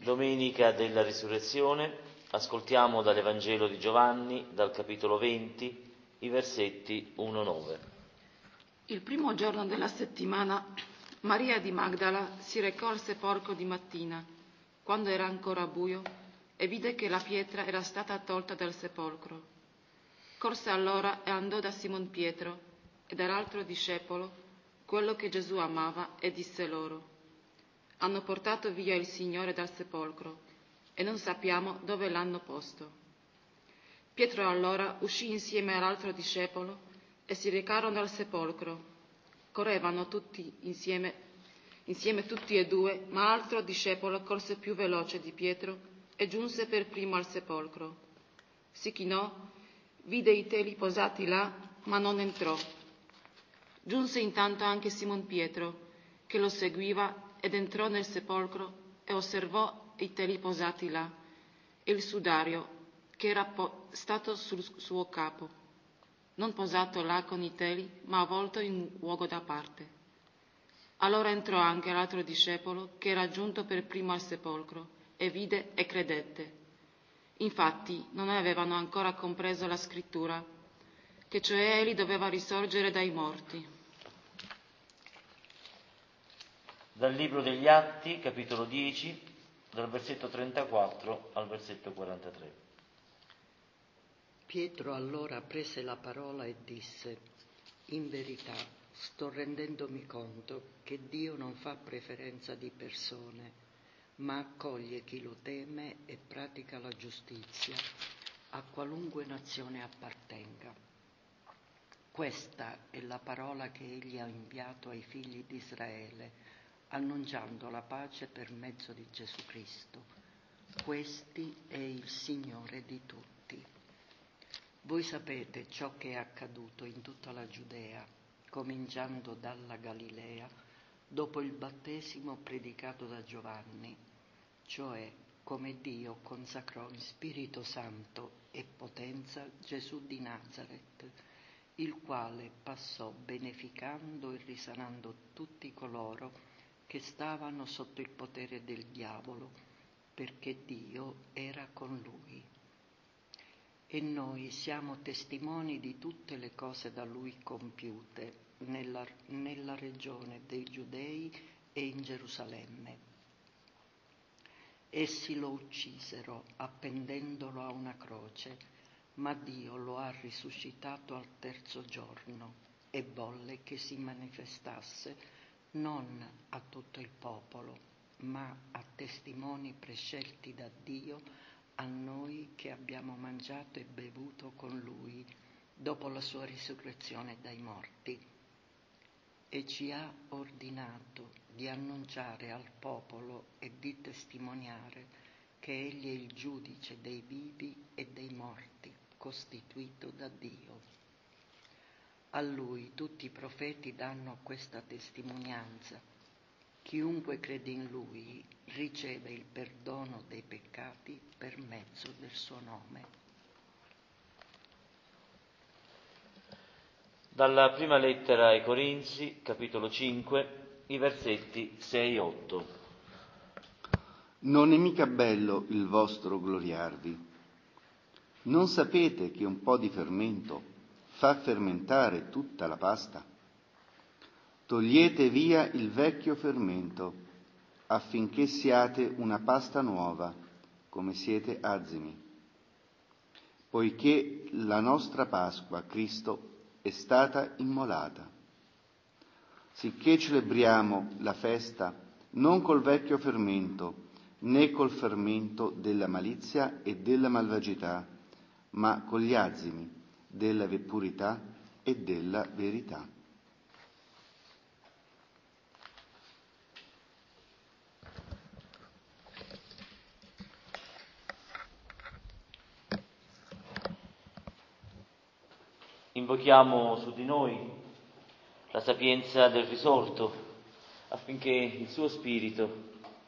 Domenica della Risurrezione, ascoltiamo dall'Evangelo di Giovanni, dal capitolo 20, i versetti 1-9. Il primo giorno della settimana, Maria di Magdala si recò al sepolcro di mattina, quando era ancora buio, e vide che la pietra era stata tolta dal sepolcro. Corse allora e andò da Simon Pietro e dall'altro discepolo, quello che Gesù amava, e disse loro: hanno portato via il Signore dal sepolcro e non sappiamo dove l'hanno posto. Pietro allora uscì insieme all'altro discepolo e si recarono al sepolcro. Correvano tutti insieme tutti e due, ma l'altro discepolo corse più veloce di Pietro e giunse per primo al sepolcro. Si chinò, vide i teli posati là, ma non entrò. Giunse intanto anche Simon Pietro, che lo seguiva, ed entrò nel sepolcro e osservò i teli posati là e il sudario che era stato sul suo capo, non posato là con i teli, ma avvolto in un luogo da parte. Allora entrò anche l'altro discepolo, che era giunto per primo al sepolcro, e vide e credette. Infatti non avevano ancora compreso la scrittura, che cioè egli doveva risorgere dai morti. Dal Libro degli Atti, capitolo 10, dal versetto 34 al versetto 43. Pietro allora prese la parola e disse: in verità sto rendendomi conto che Dio non fa preferenza di persone, ma accoglie chi lo teme e pratica la giustizia, a qualunque nazione appartenga. Questa è la parola che egli ha inviato ai figli di Israele, annunciando la pace per mezzo di Gesù Cristo. Questi è il Signore di tutti. Voi sapete ciò che è accaduto in tutta la Giudea, cominciando dalla Galilea, dopo il battesimo predicato da Giovanni, cioè come Dio consacrò in Spirito Santo e potenza Gesù di Nazaret, il quale passò beneficando e risanando tutti coloro che stavano sotto il potere del diavolo, perché Dio era con lui. E noi siamo testimoni di tutte le cose da lui compiute nella regione dei Giudei e in Gerusalemme. Essi lo uccisero appendendolo a una croce, ma Dio lo ha risuscitato al terzo giorno e volle che si manifestasse non a tutto il popolo, ma a testimoni prescelti da Dio, a noi che abbiamo mangiato e bevuto con lui dopo la sua risurrezione dai morti. E ci ha ordinato di annunciare al popolo e di testimoniare che egli è il giudice dei vivi e dei morti, costituito da Dio. A lui tutti i profeti danno questa testimonianza: chiunque crede in lui riceve il perdono dei peccati per mezzo del suo nome. Dalla prima lettera ai Corinzi, capitolo 5, i versetti 6-8. Non è mica bello il vostro gloriarvi. Non sapete che un po' di fermento fa fermentare tutta la pasta? Togliete via il vecchio fermento, affinché siate una pasta nuova, come siete azimi. Poiché la nostra Pasqua, Cristo, è stata immolata. Sicché celebriamo la festa non col vecchio fermento, né col fermento della malizia e della malvagità, ma con gli azimi della purità e della verità. Invochiamo su di noi la sapienza del risorto, affinché il suo spirito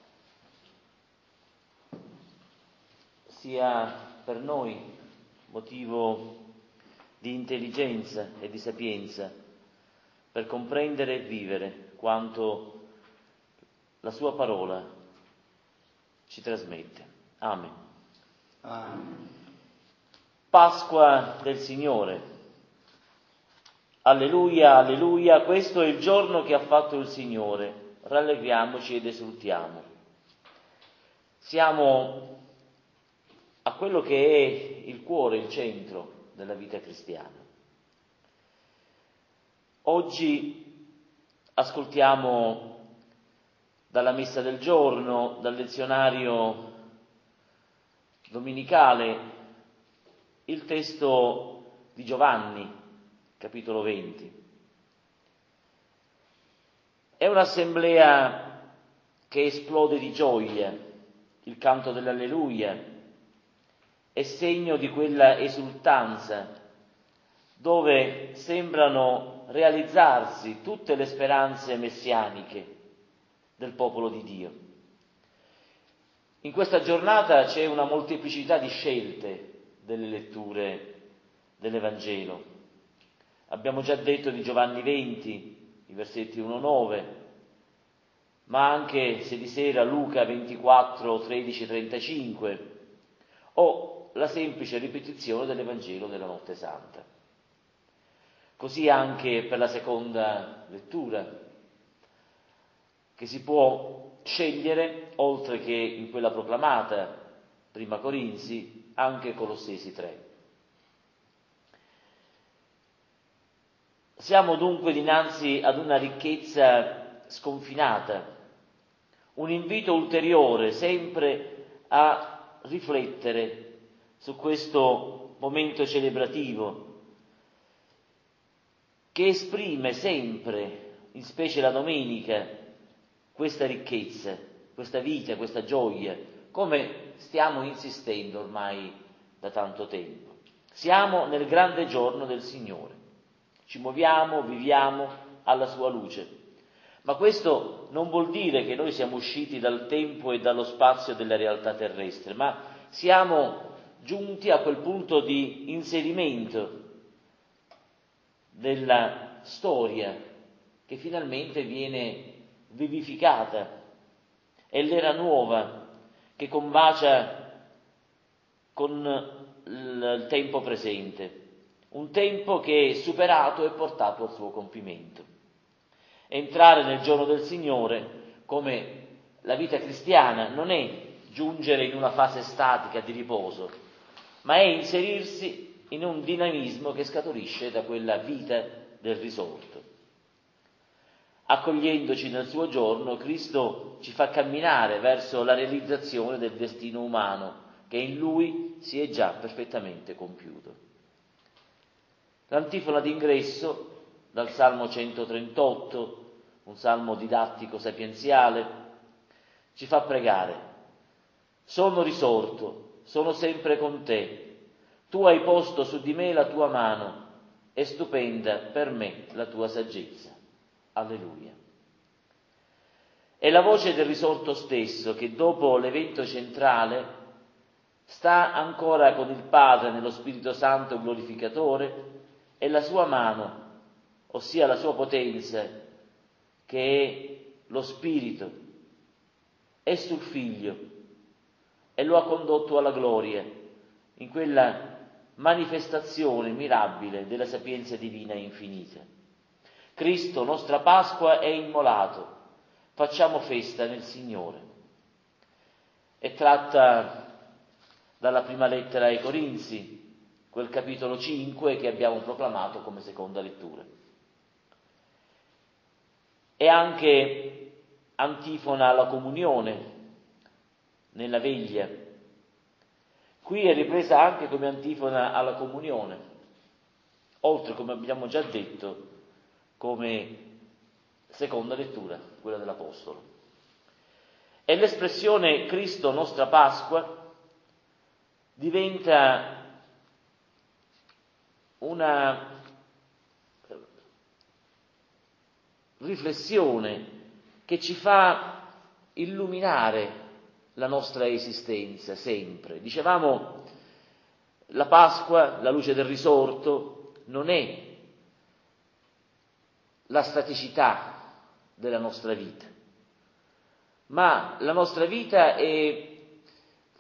sia per noi motivo di intelligenza e di sapienza per comprendere e vivere quanto la sua parola ci trasmette. Amen. Amen. Pasqua del Signore. Alleluia, alleluia, questo è il giorno che ha fatto il Signore. Rallegriamoci ed esultiamo. Siamo a quello che è il cuore, il centro della vita cristiana. Oggi ascoltiamo dalla messa del giorno, dal lezionario domenicale, il testo di Giovanni, capitolo 20. È un'assemblea che esplode di gioia, il canto dell'alleluia è segno di quella esultanza dove sembrano realizzarsi tutte le speranze messianiche del popolo di Dio. In questa giornata c'è una molteplicità di scelte delle letture dell'Evangelo. Abbiamo già detto di Giovanni 20, i versetti 1-9, ma anche se di sera Luca 24, 13, 35, o la semplice ripetizione dell'Evangelo della Notte Santa. Così anche per la seconda lettura, che si può scegliere, oltre che in quella proclamata, prima Corinzi, anche Colossesi 3. Siamo dunque dinanzi ad una ricchezza sconfinata, un invito ulteriore sempre a riflettere su questo momento celebrativo che esprime sempre, in specie la domenica, questa ricchezza, questa vita, questa gioia, come stiamo insistendo ormai da tanto tempo. Siamo nel grande giorno del Signore, ci muoviamo, viviamo alla sua luce. Ma questo non vuol dire che noi siamo usciti dal tempo e dallo spazio della realtà terrestre, ma siamo giunti a quel punto di inserimento della storia che finalmente viene vivificata. È l'era nuova che combacia con il tempo presente, un tempo che è superato e portato al suo compimento. Entrare nel giorno del Signore, come la vita cristiana, non è giungere in una fase statica di riposo, ma è inserirsi in un dinamismo che scaturisce da quella vita del risorto. Accogliendoci nel suo giorno, Cristo ci fa camminare verso la realizzazione del destino umano che in Lui si è già perfettamente compiuto. L'antifona d'ingresso dal Salmo 138, un salmo didattico sapienziale, ci fa pregare: sono risorto, sono sempre con te, tu hai posto su di me la tua mano, è stupenda per me la tua saggezza. Alleluia. È la voce del risorto stesso che dopo l'evento centrale sta ancora con il Padre nello Spirito Santo glorificatore e la sua mano, ossia la sua potenza, che è lo Spirito, è sul Figlio e lo ha condotto alla gloria, in quella manifestazione mirabile della sapienza divina infinita. Cristo, nostra Pasqua, è immolato, facciamo festa nel Signore. È tratta dalla prima lettera ai Corinzi, quel capitolo 5 che abbiamo proclamato come seconda lettura. È anche antifona alla comunione nella veglia. Qui è ripresa anche come antifona alla comunione, oltre, come abbiamo già detto, come seconda lettura, quella dell'Apostolo. E l'espressione Cristo, nostra Pasqua, diventa una riflessione che ci fa illuminare la nostra esistenza sempre. Dicevamo, la Pasqua, la luce del risorto, non è la staticità della nostra vita, ma la nostra vita è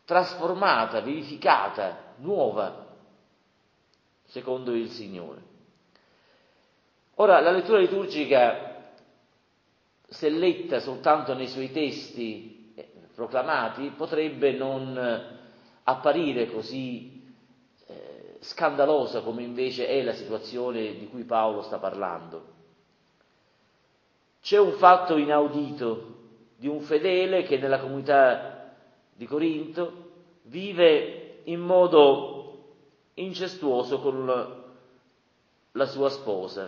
trasformata, vivificata, nuova, secondo il Signore. Ora, la lettura liturgica, se letta soltanto nei suoi testi proclamati, potrebbe non apparire così scandalosa come invece è la situazione di cui Paolo sta parlando. C'è un fatto inaudito di un fedele che nella comunità di Corinto vive in modo incestuoso con la sua sposa,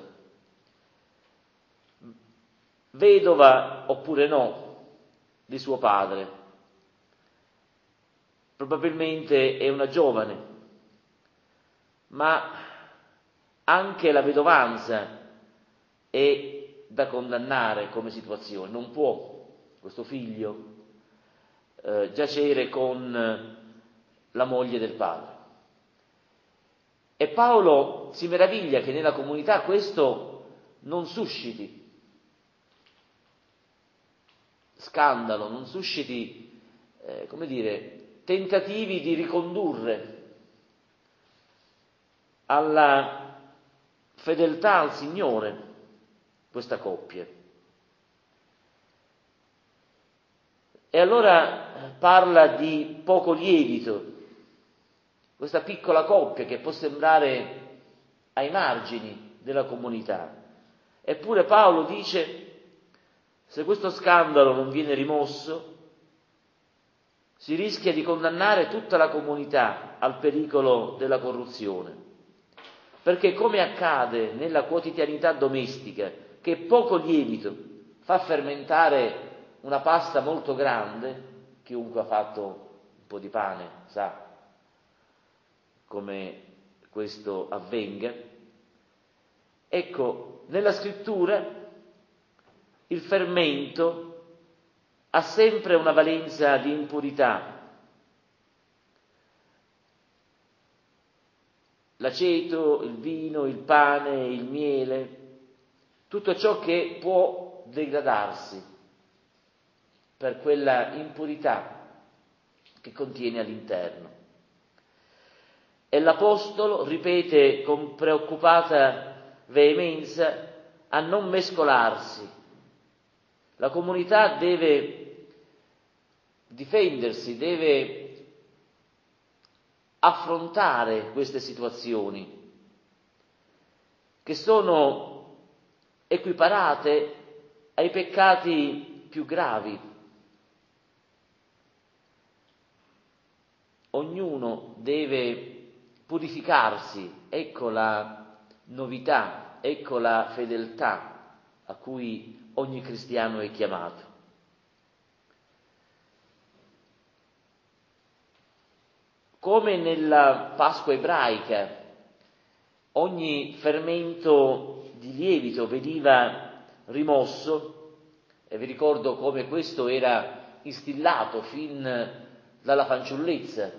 vedova oppure no di suo padre. Probabilmente è una giovane, ma anche la vedovanza è da condannare come situazione. Non può questo figlio giacere con la moglie del padre. E Paolo si meraviglia che nella comunità questo non susciti scandalo, non susciti, tentativi di ricondurre alla fedeltà al Signore questa coppia. E allora parla di poco lievito, questa piccola coppia che può sembrare ai margini della comunità. Eppure Paolo dice: se questo scandalo non viene rimosso, si rischia di condannare tutta la comunità al pericolo della corruzione. Perché, come accade nella quotidianità domestica, che poco lievito fa fermentare una pasta molto grande, chiunque ha fatto un po' di pane sa come questo avvenga. Ecco, nella scrittura il fermento ha sempre una valenza di impurità. L'aceto, il vino, il pane, il miele, tutto ciò che può degradarsi per quella impurità che contiene all'interno. E l'Apostolo ripete con preoccupata veemenza a non mescolarsi. La comunità deve difendersi, deve affrontare queste situazioni che sono equiparate ai peccati più gravi. Ognuno deve purificarsi, ecco la novità, ecco la fedeltà a cui ogni cristiano è chiamato. Come nella Pasqua ebraica ogni fermento di lievito veniva rimosso, e vi ricordo come questo era instillato fin dalla fanciullezza.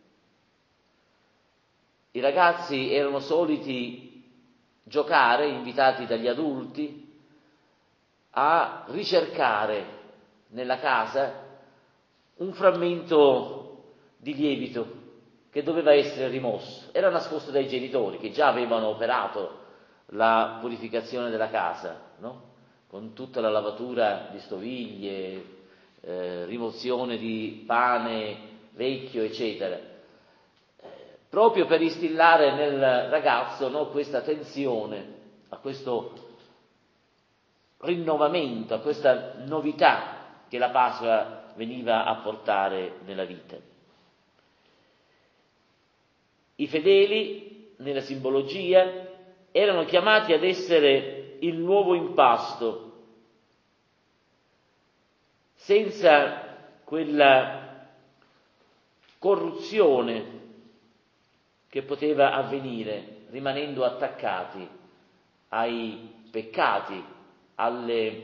I ragazzi erano soliti giocare, invitati dagli adulti, a ricercare nella casa un frammento di lievito che doveva essere rimosso. Era nascosto dai genitori che già avevano operato la purificazione della casa, no? Con tutta la lavatura di stoviglie, rimozione di pane vecchio, eccetera, proprio per instillare nel ragazzo, no, questa tensione, a questo rinnovamento, a questa novità che la Pasqua veniva a portare nella vita. I fedeli, nella simbologia, erano chiamati ad essere il nuovo impasto, senza quella corruzione che poteva avvenire rimanendo attaccati ai peccati, alle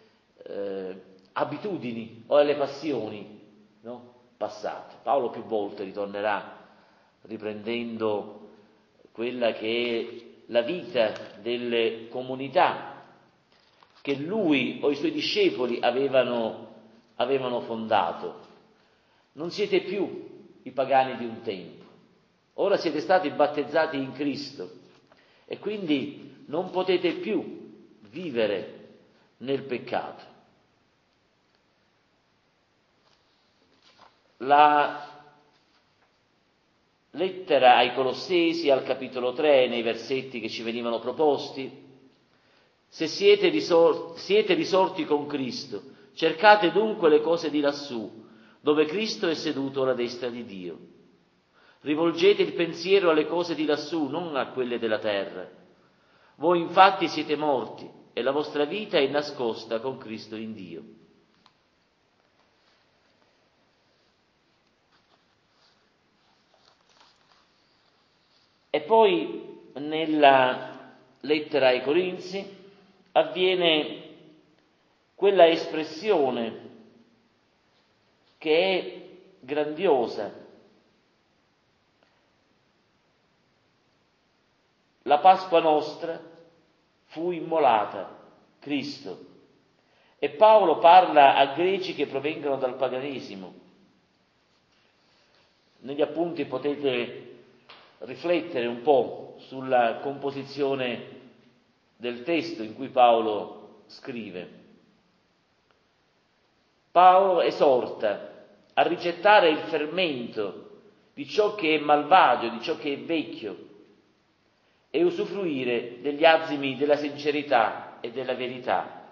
abitudini o alle passioni, no, passate. Paolo più volte ritornerà riprendendo quella che è la vita delle comunità che lui o i suoi discepoli avevano fondato. Non siete più i pagani di un tempo. Ora siete stati battezzati in Cristo e quindi non potete più vivere nel peccato. La lettera ai Colossesi, al capitolo 3, nei versetti che ci venivano proposti: se siete risorti con Cristo, cercate dunque le cose di lassù, dove Cristo è seduto alla destra di Dio. Rivolgete il pensiero alle cose di lassù, non a quelle della terra. Voi infatti siete morti e la vostra vita è nascosta con Cristo in Dio. E poi nella lettera ai Corinzi avviene quella espressione che è grandiosa. La Pasqua nostra fu immolata, Cristo. E Paolo parla a greci che provengono dal paganesimo. Negli appunti potete riflettere un po' sulla composizione del testo in cui Paolo scrive. Paolo esorta a rigettare il fermento di ciò che è malvagio, di ciò che è vecchio, e usufruire degli azimi della sincerità e della verità.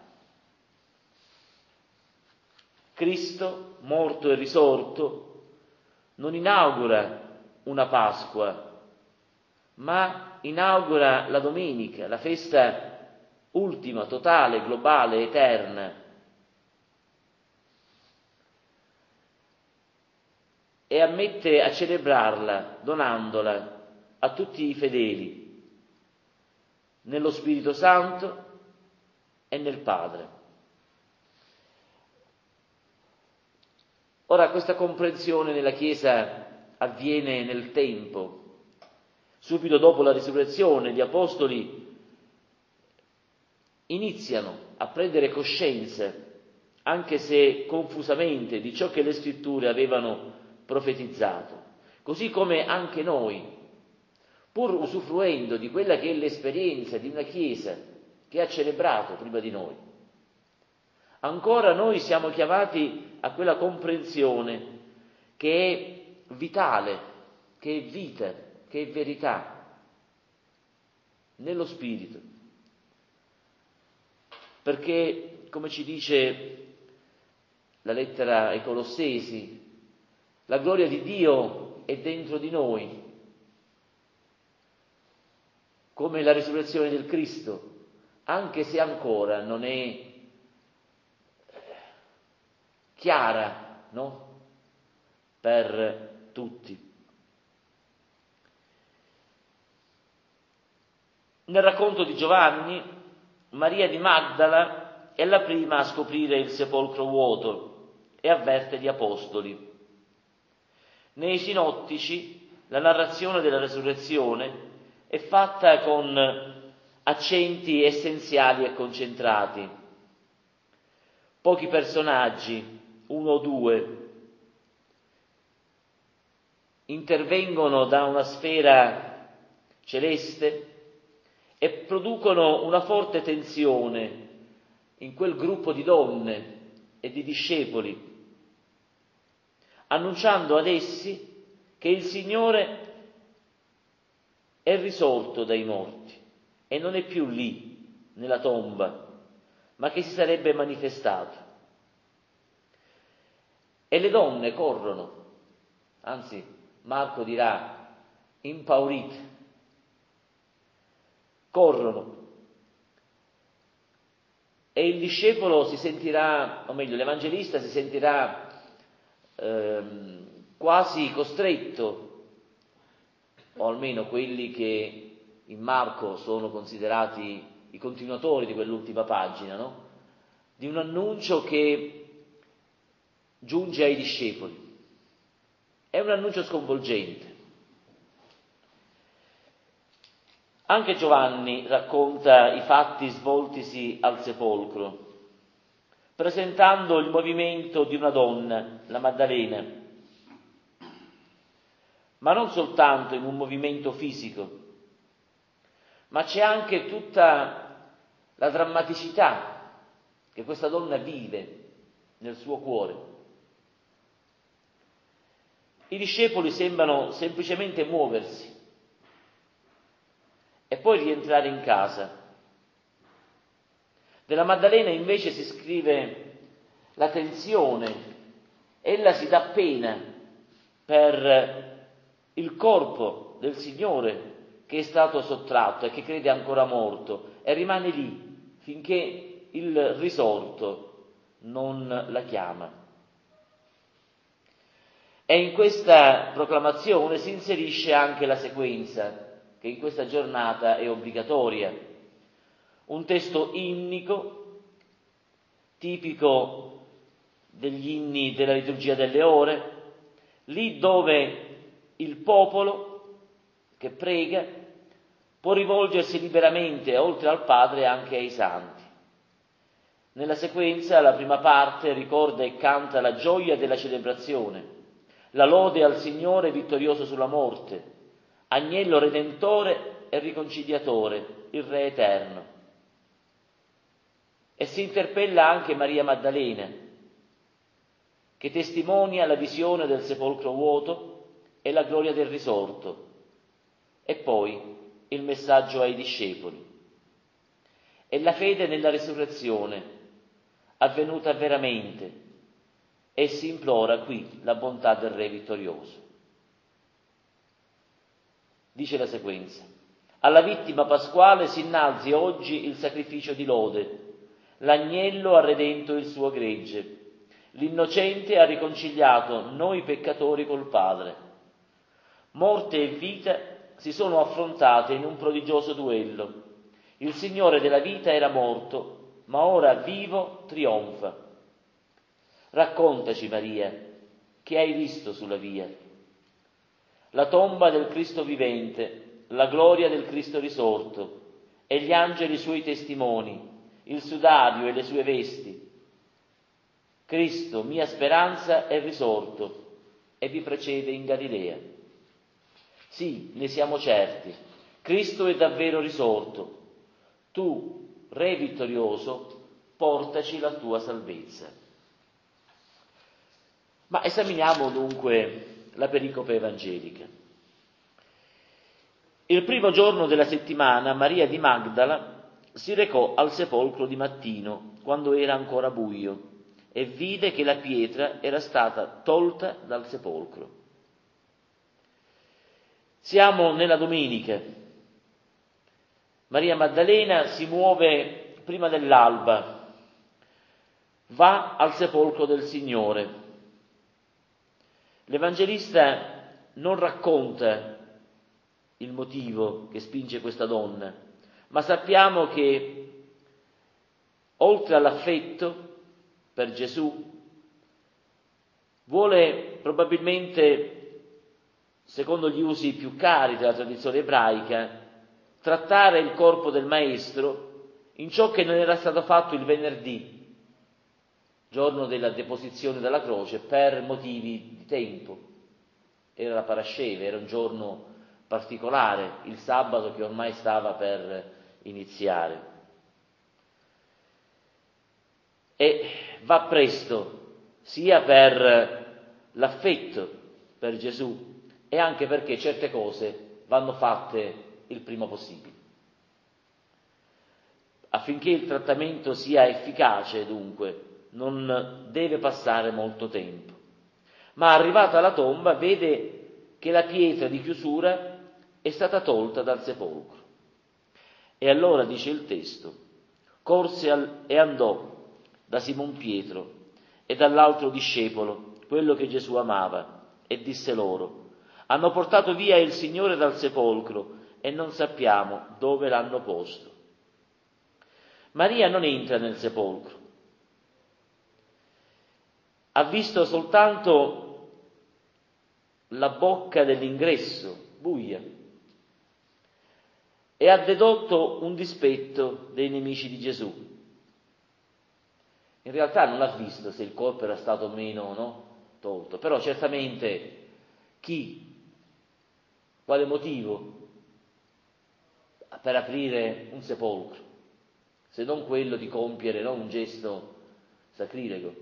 Cristo, morto e risorto, non inaugura una Pasqua, ma inaugura la domenica, la festa ultima, totale, globale, eterna. E ammette a celebrarla donandola a tutti i fedeli, nello Spirito Santo e nel Padre. Ora, questa comprensione nella Chiesa avviene nel tempo. Subito dopo la risurrezione, gli Apostoli iniziano a prendere coscienza, anche se confusamente, di ciò che le Scritture avevano profetizzato, così come anche noi, pur usufruendo di quella che è l'esperienza di una Chiesa che ha celebrato prima di noi. Ancora noi siamo chiamati a quella comprensione che è vitale, che è vita, che è verità, nello Spirito. Perché, come ci dice la lettera ai Colossesi, la gloria di Dio è dentro di noi, come la risurrezione del Cristo, anche se ancora non è chiara, no? Per tutti. Nel racconto di Giovanni, Maria di Magdala è la prima a scoprire il sepolcro vuoto e avverte gli apostoli. Nei sinottici la narrazione della resurrezione è fatta con accenti essenziali e concentrati. Pochi personaggi, uno o due, intervengono da una sfera celeste e producono una forte tensione in quel gruppo di donne e di discepoli, annunciando ad essi che il Signore è risorto dai morti e non è più lì, nella tomba, ma che si sarebbe manifestato. E le donne corrono, anzi Marco dirà impaurite, corrono. E il discepolo si sentirà, o meglio l'evangelista si sentirà quasi costretto, o almeno quelli che in Marco sono considerati i continuatori di quell'ultima pagina, no? Di un annuncio che giunge ai discepoli. È un annuncio sconvolgente. Anche Giovanni racconta i fatti svoltisi al sepolcro, presentando il movimento di una donna, la Maddalena, ma non soltanto in un movimento fisico, ma c'è anche tutta la drammaticità che questa donna vive nel suo cuore. I discepoli sembrano semplicemente muoversi e poi rientrare in casa. Della Maddalena invece si scrive la tensione, ella si dà pena per il corpo del Signore che è stato sottratto e che crede ancora morto e rimane lì finché il risorto non la chiama. E in questa proclamazione si inserisce anche la sequenza, che in questa giornata è obbligatoria. Un testo innico, tipico degli inni della liturgia delle ore, lì dove il popolo che prega può rivolgersi liberamente, oltre al Padre, anche ai santi. Nella sequenza, la prima parte ricorda e canta la gioia della celebrazione, la lode al Signore vittorioso sulla morte, agnello redentore e riconciliatore, il Re eterno. E si interpella anche Maria Maddalena, che testimonia la visione del sepolcro vuoto e la gloria del risorto, e poi il messaggio ai discepoli. E la fede nella risurrezione, avvenuta veramente, e si implora qui la bontà del Re vittorioso. Dice la sequenza: alla vittima pasquale si innalzi oggi il sacrificio di lode, l'agnello ha redento il suo gregge, l'innocente ha riconciliato noi peccatori col Padre. Morte e vita si sono affrontate in un prodigioso duello. Il Signore della vita era morto, ma ora vivo trionfa. Raccontaci, Maria, che hai visto sulla via. La tomba del Cristo vivente, la gloria del Cristo risorto, e gli angeli suoi testimoni, il sudario e le sue vesti. Cristo, mia speranza, è risorto e vi precede in Galilea. Sì, ne siamo certi, Cristo è davvero risorto. Tu, Re vittorioso, portaci la tua salvezza. Ma esaminiamo dunque la pericope evangelica. Il primo giorno della settimana Maria di Magdala si recò al sepolcro di mattino, quando era ancora buio, e vide che la pietra era stata tolta dal sepolcro. Siamo nella domenica. Maria Maddalena si muove prima dell'alba, va al sepolcro del Signore. L'Evangelista non racconta il motivo che spinge questa donna, ma sappiamo che oltre all'affetto per Gesù vuole probabilmente, secondo gli usi più cari della tradizione ebraica, trattare il corpo del Maestro in ciò che non era stato fatto il venerdì, giorno della deposizione dalla croce, per motivi di tempo. Era la Parasceva, era un giorno particolare, il sabato che ormai stava per iniziare. E va presto, sia per l'affetto per Gesù e anche perché certe cose vanno fatte il prima possibile. Affinché il trattamento sia efficace, dunque, non deve passare molto tempo. Ma arrivata alla tomba vede che la pietra di chiusura è stata tolta dal sepolcro. E allora, dice il testo, corse e andò da Simon Pietro e dall'altro discepolo, quello che Gesù amava, e disse loro: hanno portato via il Signore dal sepolcro e non sappiamo dove l'hanno posto. Maria non entra nel sepolcro. Ha visto soltanto la bocca dell'ingresso, buia, e ha dedotto un dispetto dei nemici di Gesù. In realtà non ha visto se il corpo era stato o meno tolto, però certamente chi Quale motivo per aprire un sepolcro, se non quello di compiere, no, un gesto sacrilego?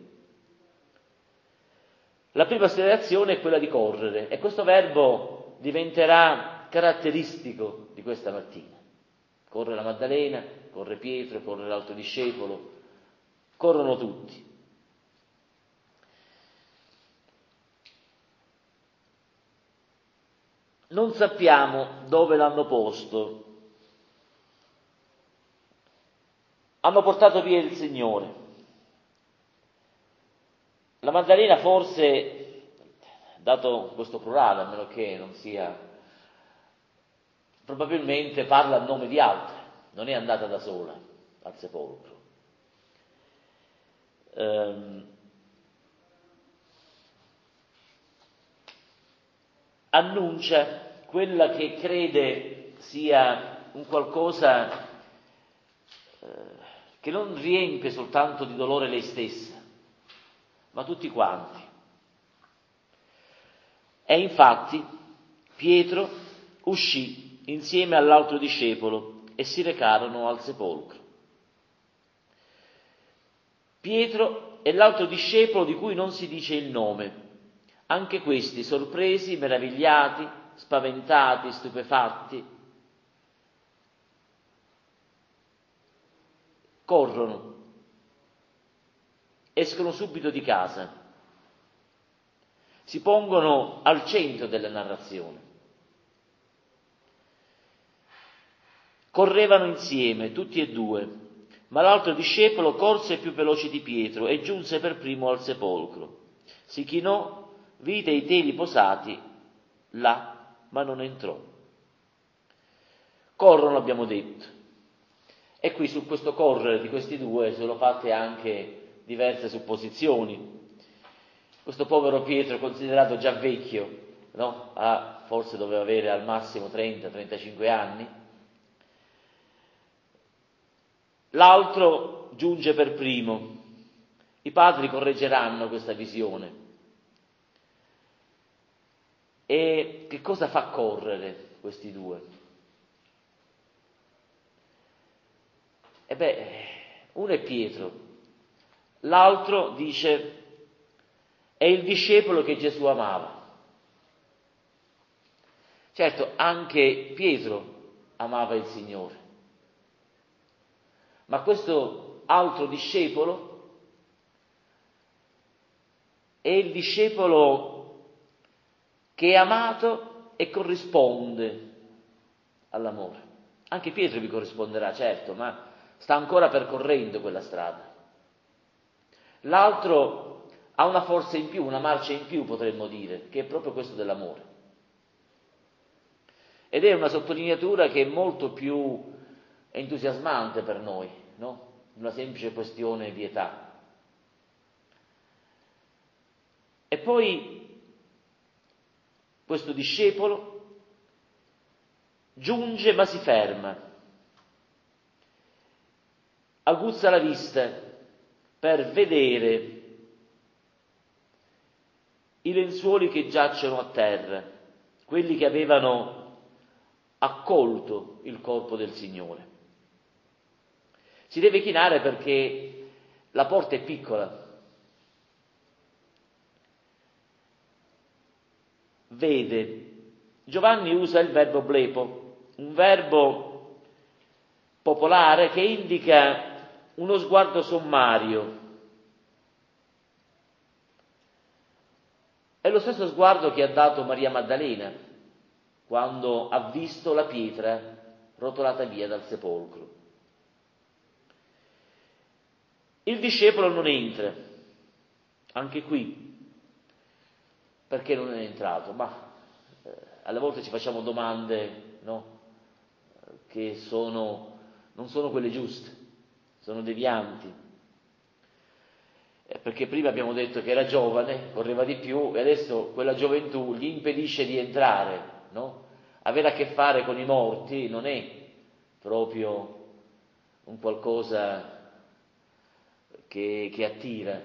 La prima reazione è quella di correre, e questo verbo diventerà caratteristico di questa mattina. Corre la Maddalena, corre Pietro, corre l'altro discepolo, corrono tutti. Non sappiamo dove l'hanno posto. Hanno portato via il Signore. La Maddalena forse, dato questo plurale, a meno che non sia, probabilmente parla a nome di altri, non è andata da sola al sepolcro. Annuncia quella che crede sia un qualcosa che non riempie soltanto di dolore lei stessa, ma tutti quanti. E infatti Pietro uscì insieme all'altro discepolo e si recarono al sepolcro. Pietro e l'altro discepolo di cui non si dice il nome, anche questi sorpresi, meravigliati, spaventati, stupefatti, corrono, escono subito di casa, si pongono al centro della narrazione. Correvano insieme, tutti e due, ma l'altro discepolo corse più veloce di Pietro e giunse per primo al sepolcro. Si chinò, vide i teli posati là, ma non entrò. Corrono, abbiamo detto. E qui su questo correre di questi due sono fatte anche diverse supposizioni. Questo povero Pietro, considerato già vecchio, no? Forse doveva avere al massimo 30-35 anni. L'altro giunge per primo. I padri correggeranno questa visione. E che cosa fa correre questi due? Uno è Pietro, l'altro dice è il discepolo che Gesù amava. Certo, anche Pietro amava il Signore, ma questo altro discepolo è il discepolo che è amato e corrisponde all'amore. Anche Pietro vi corrisponderà, certo, ma sta ancora percorrendo quella strada. L'altro ha una forza in più, una marcia in più, potremmo dire, che è proprio questo dell'amore. Ed è una sottolineatura che è molto più entusiasmante per noi, no? Una semplice questione di età. E poi questo discepolo giunge ma si ferma, aguzza la vista per vedere i lenzuoli che giacciono a terra, quelli che avevano accolto il corpo del Signore. Si deve chinare perché la porta è piccola. Vede. Giovanni usa il verbo blepo, un verbo popolare che indica uno sguardo sommario. È lo stesso sguardo che ha dato Maria Maddalena quando ha visto la pietra rotolata via dal sepolcro. Il discepolo non entra, anche qui. Perché non è entrato? Ma alle volte ci facciamo domande, no? Che non sono quelle giuste, sono devianti. Perché prima abbiamo detto che era giovane, correva di più, e adesso quella gioventù gli impedisce di entrare, no? Avere a che fare con i morti non è proprio un qualcosa che attira.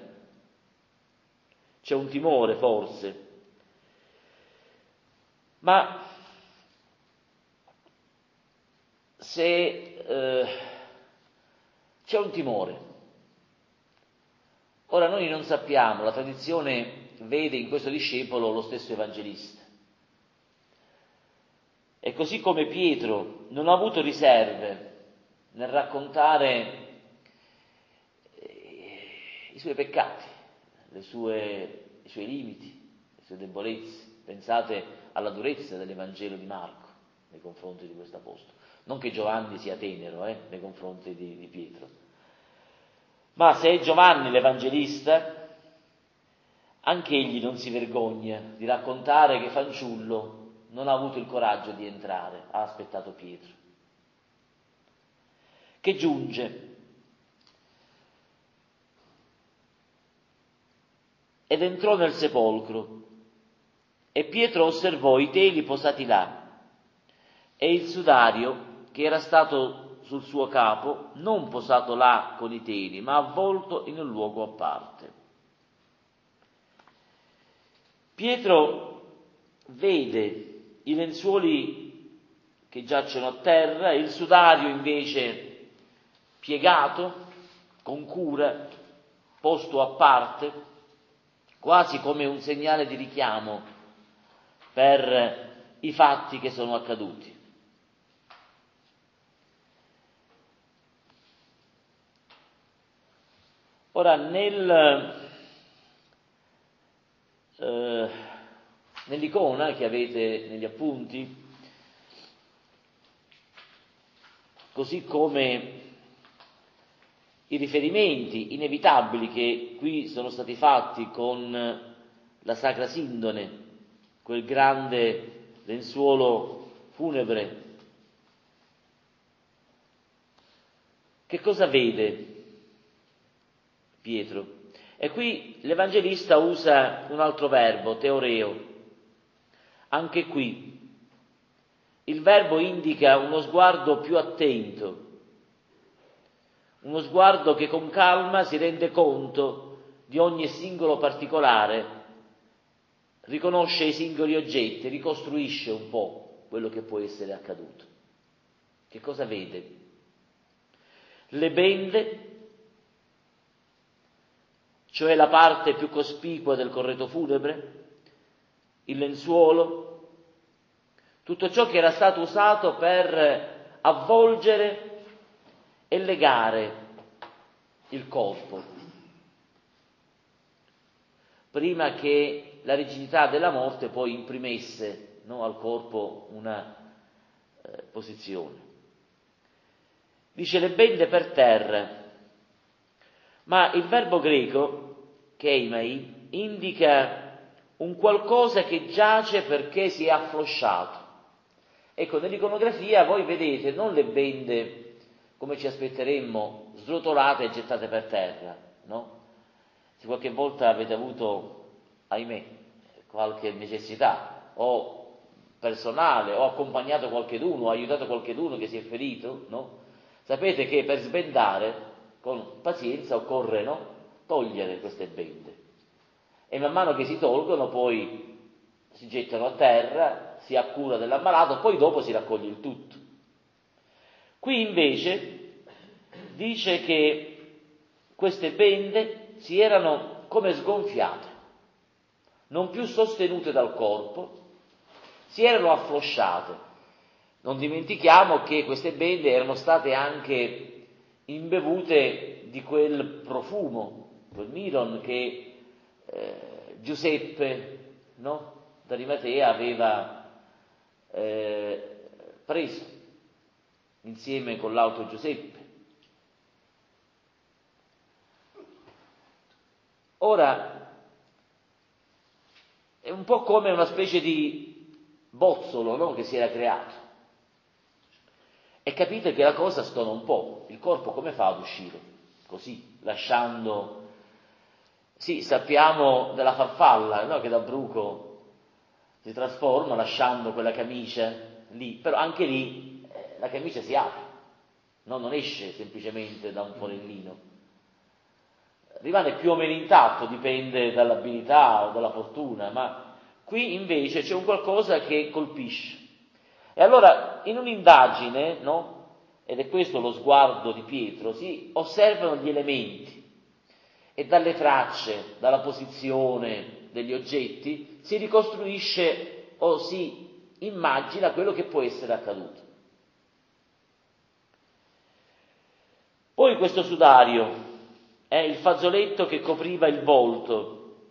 C'è un timore forse. Ma se c'è un timore. Ora noi non sappiamo, la tradizione vede in questo discepolo lo stesso evangelista. E così come Pietro non ha avuto riserve nel raccontare i suoi peccati, i suoi limiti, le sue debolezze. Pensate alla durezza dell'Evangelo di Marco nei confronti di questo apostolo. Non che Giovanni sia tenero nei confronti di Pietro, ma se è Giovanni l'Evangelista, anche egli non si vergogna di raccontare che fanciullo non ha avuto il coraggio di entrare, ha aspettato Pietro, che giunge ed entrò nel sepolcro, e Pietro osservò i teli posati là e il sudario che era stato sul suo capo, non posato là con i teli, ma avvolto in un luogo a parte. Pietro vede i lenzuoli che giacciono a terra, il sudario invece piegato, con cura, posto a parte, quasi come un segnale di richiamo per i fatti che sono accaduti. Ora, nell'icona che avete negli appunti, così come i riferimenti inevitabili che qui sono stati fatti con la Sacra Sindone, quel grande lenzuolo funebre, che cosa vede Pietro? E qui l'Evangelista usa un altro verbo, teoreo. Anche qui il verbo indica uno sguardo più attento, uno sguardo che con calma si rende conto di ogni singolo particolare, riconosce i singoli oggetti, ricostruisce un po' quello che può essere accaduto. Che cosa vede? Le bende, cioè la parte più cospicua del corredo funebre, il lenzuolo, tutto ciò che era stato usato per avvolgere e legare il corpo, prima che la rigidità della morte poi imprimesse al corpo una posizione. Dice le bende per terra, ma il verbo greco, keimai, indica un qualcosa che giace perché si è afflosciato. Ecco, nell'iconografia voi vedete non le bende come ci aspetteremmo, srotolate e gettate per terra, no? Se qualche volta avete avuto, ahimè, qualche necessità, o personale, o accompagnato qualcheduno, o aiutato qualcheduno che si è ferito, no? Sapete che per sbendare, con pazienza, occorre, no? Togliere queste bende. E man mano che si tolgono poi si gettano a terra, si ha cura dell'ammalato, poi dopo si raccoglie il tutto. Qui invece dice che queste bende si erano come sgonfiate, non più sostenute dal corpo, si erano afflosciate. Non dimentichiamo che queste bende erano state anche imbevute di quel profumo, quel miron che Giuseppe, no? d'Arimatea aveva preso insieme con l'altro Giuseppe. Ora è un po' come una specie di bozzolo, no? che si era creato. E capite che la cosa stona un po'. Il corpo come fa ad uscire? Così, lasciando. Sì, sappiamo della farfalla, no? che da bruco si trasforma lasciando quella camicia lì, però anche lì la camicia si apre, no? Non esce semplicemente da un forellino, rimane più o meno intatto, dipende dall'abilità o dalla fortuna, ma qui invece c'è un qualcosa che colpisce. E allora in un'indagine, no? ed è questo lo sguardo di Pietro, si osservano gli elementi e dalle tracce, dalla posizione degli oggetti, si ricostruisce o si immagina quello che può essere accaduto. Poi questo sudario è il fazzoletto che copriva il volto.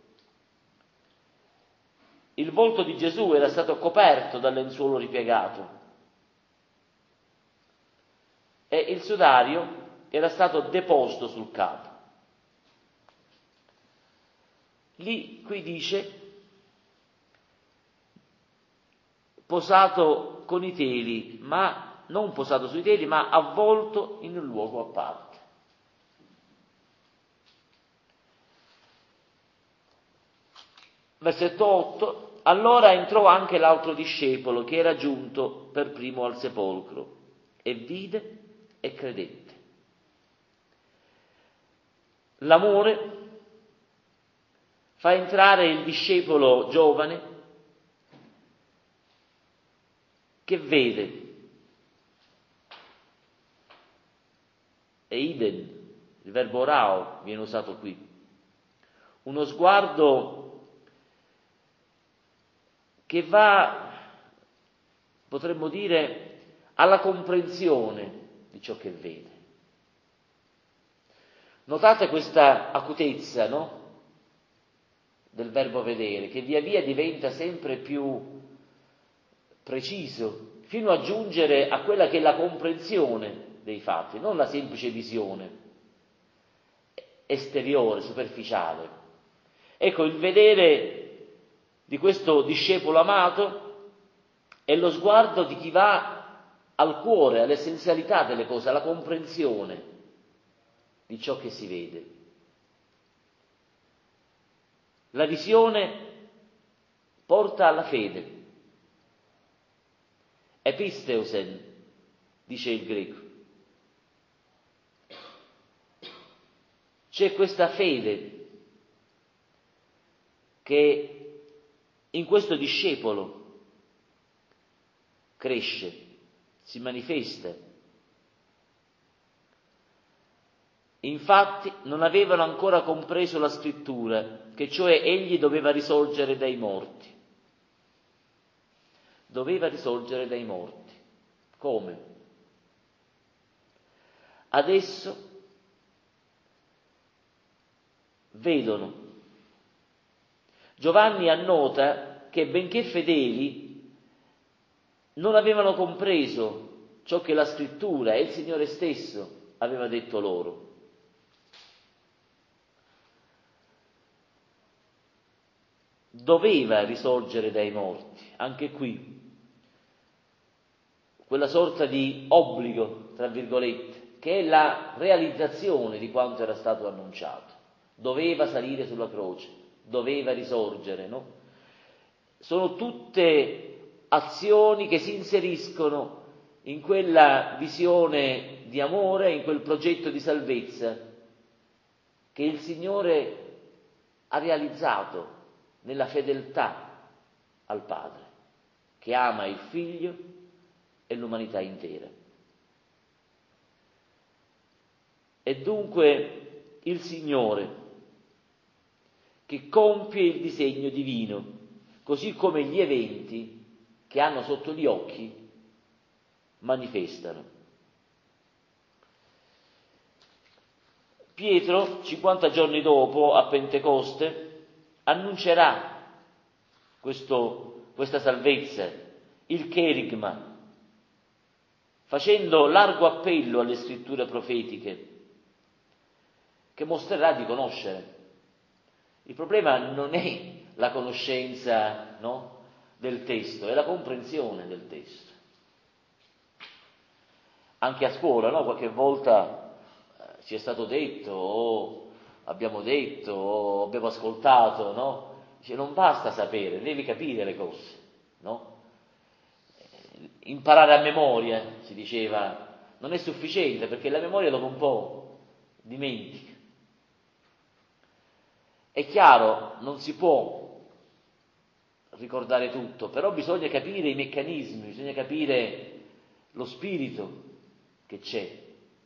Il volto di Gesù era stato coperto dal lenzuolo ripiegato e il sudario era stato deposto sul capo. Qui dice posato con i teli, ma non posato sui teli, ma avvolto in un luogo a parte. Versetto 8: allora entrò anche l'altro discepolo che era giunto per primo al sepolcro e vide e credette. L'amore fa entrare il discepolo giovane che vede. Eiden, il verbo orao viene usato qui. Uno sguardo che va, potremmo dire, alla comprensione di ciò che vede. Notate questa acutezza, no? Del verbo vedere, che via via diventa sempre più preciso, fino a giungere a quella che è la comprensione dei fatti, non la semplice visione esteriore, superficiale. Ecco, il vedere di questo discepolo amato è lo sguardo di chi va al cuore, all'essenzialità delle cose, alla comprensione di ciò che si vede. La visione porta alla fede. Episteusen, dice il greco. C'è questa fede che in questo discepolo cresce, si manifesta. Infatti non avevano ancora compreso la scrittura, che cioè egli doveva risorgere dai morti. Doveva risorgere dai morti. Come? Adesso vedono. Giovanni annota che benché fedeli non avevano compreso ciò che la scrittura e il Signore stesso aveva detto loro. Doveva risorgere dai morti, anche qui, quella sorta di obbligo, tra virgolette, che è la realizzazione di quanto era stato annunciato. Doveva salire sulla croce, doveva risorgere, no? Sono tutte azioni che si inseriscono in quella visione di amore, in quel progetto di salvezza che il Signore ha realizzato nella fedeltà al Padre, che ama il Figlio e l'umanità intera. E dunque il Signore che compie il disegno divino, così come gli eventi che hanno sotto gli occhi manifestano. Pietro, 50 giorni dopo, a Pentecoste, annuncerà questa salvezza, il cherigma, facendo largo appello alle scritture profetiche, che mostrerà di conoscere. Il problema non è la conoscenza, no, del testo, è la comprensione del testo. Anche a scuola, no, qualche volta ci è stato detto, o abbiamo detto, o abbiamo ascoltato, no? Dice, non basta sapere, devi capire le cose, no? Imparare a memoria, si diceva, non è sufficiente, perché la memoria dopo un po' dimentica. È chiaro, non si può ricordare tutto, però bisogna capire i meccanismi, bisogna capire lo spirito che c'è.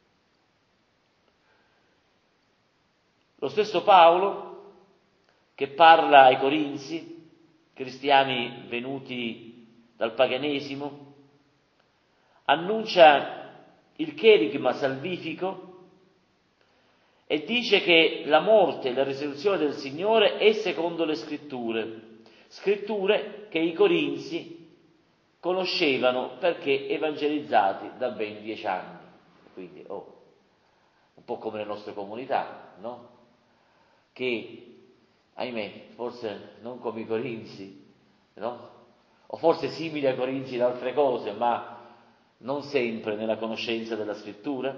Lo stesso Paolo, che parla ai Corinzi, cristiani venuti dal paganesimo, annuncia il cherigma salvifico e dice che la morte e la risurrezione del Signore è secondo le scritture che i Corinzi conoscevano perché evangelizzati da ben 10 anni. Quindi, un po' come le nostre comunità, no? Che, ahimè, forse non come i Corinzi, no? O forse simili ai Corinzi in altre cose, ma non sempre nella conoscenza della Scrittura.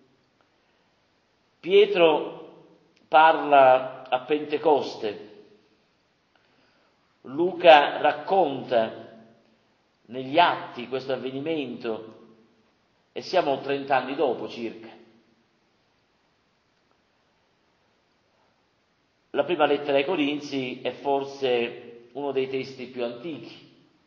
Pietro parla a Pentecoste, Luca racconta negli Atti questo avvenimento e siamo 30 anni dopo circa. La prima lettera ai Corinzi è forse uno dei testi più antichi.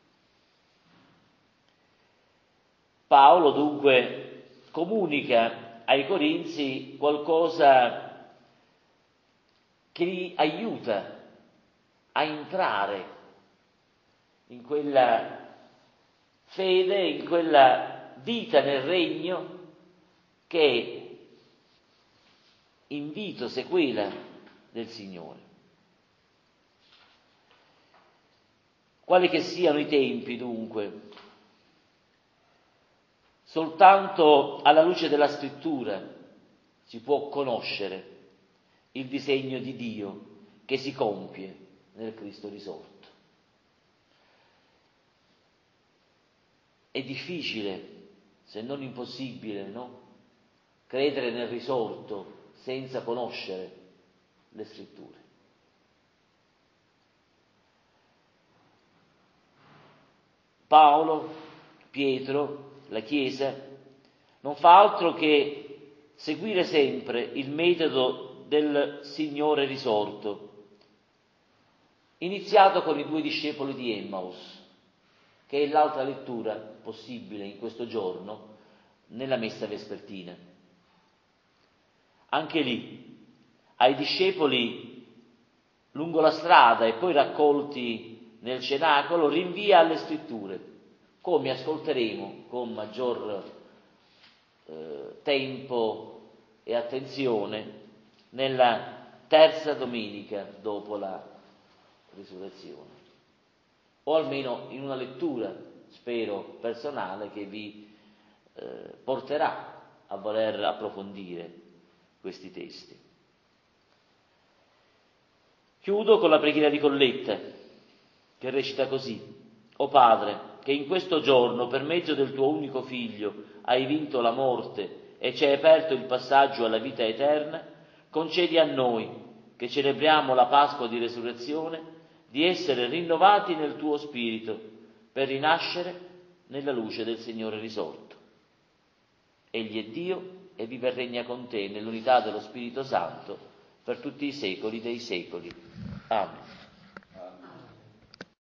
Paolo dunque comunica ai Corinzi qualcosa che li aiuta a entrare in quella fede, in quella vita nel regno che è invito, sequela del Signore. Quali che siano i tempi, dunque, soltanto alla luce della Scrittura si può conoscere il disegno di Dio che si compie nel Cristo risorto. È difficile, se non impossibile, no? Credere nel risorto senza conoscere le Scritture. Paolo, Pietro, la Chiesa non fa altro che seguire sempre il metodo del Signore risorto, iniziato con i 2 discepoli di Emmaus, che è l'altra lettura possibile in questo giorno nella messa vespertina. Anche lì, ai discepoli lungo la strada e poi raccolti nel cenacolo, rinvia alle Scritture, come ascolteremo con maggior tempo e attenzione nella terza domenica dopo la risurrezione, o almeno in una lettura, spero, personale che vi porterà a voler approfondire questi testi. Chiudo con la preghiera di Colletta, che recita così: O Padre, che in questo giorno, per mezzo del tuo unico Figlio, hai vinto la morte e ci hai aperto il passaggio alla vita eterna, concedi a noi, che celebriamo la Pasqua di Resurrezione, di essere rinnovati nel tuo Spirito, per rinascere nella luce del Signore risorto. Egli è Dio e vive e regna con te nell'unità dello Spirito Santo per tutti i secoli dei secoli. Amen.